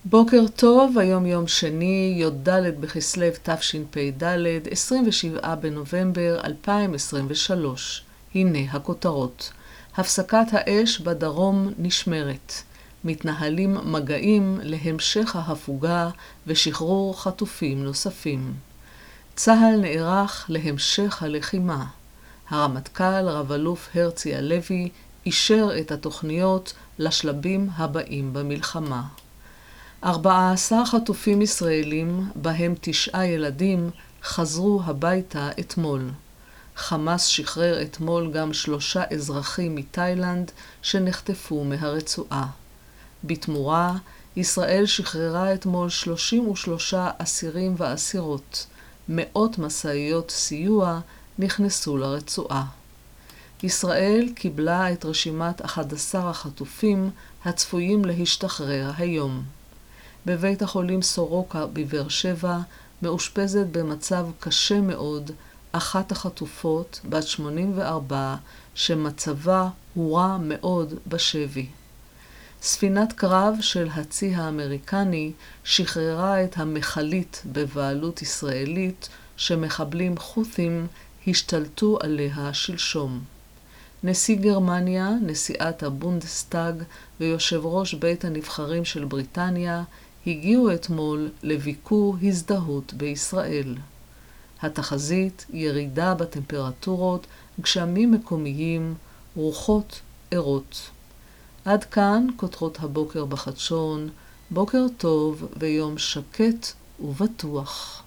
בוקר טוב, היום יום שני, י"ד בכסלו תשפ"ד, 27 בנובמבר 2023. הנה הכותרות. הפסקת האש בדרום נשמרת. מתנהלים מגעים להמשך ההפוגה ושחרור חטופים נוספים. צה"ל נערך להמשך הלחימה. הרמטכ"ל רב-אלוף הרצי הלוי אישר את התוכניות לשלבים הבאים במלחמה. 14 חטופים ישראלים, בהם 9 ילדים, חזרו הביתה אתמול. חמאס שחרר אתמול גם 3 אזרחים מתאילנד שנחטפו מהרצועה. בתמורה, ישראל שחררה אתמול 33 אסירים ואסירות. מאות משאיות סיוע נכנסו לרצועה. ישראל קיבלה את רשימת 11 החטופים הצפויים להשתחרר היום. בבית החולים סורוקה בבאר שבע מאושפזת במצב קשה מאוד אחת החטופות בת 84 שמצבה הורע מאוד בשבי. ספינת קרב של הצי האמריקני שחררה את המחלית בבעלות ישראלית שמחבלים חות'ים השתלטו עליה שלשום. נשיא גרמניה, נשיאת הבונדסטאג ויושב ראש בית הנבחרים של בריטניה הגיעו אתמול לביקור הזדהות בישראל. התחזית ירידה בטמפרטורות, גשמים מקומיים, רוחות ערות. עד כאן כותרות הבוקר בחדשון, בוקר טוב ויום שקט ובטוח.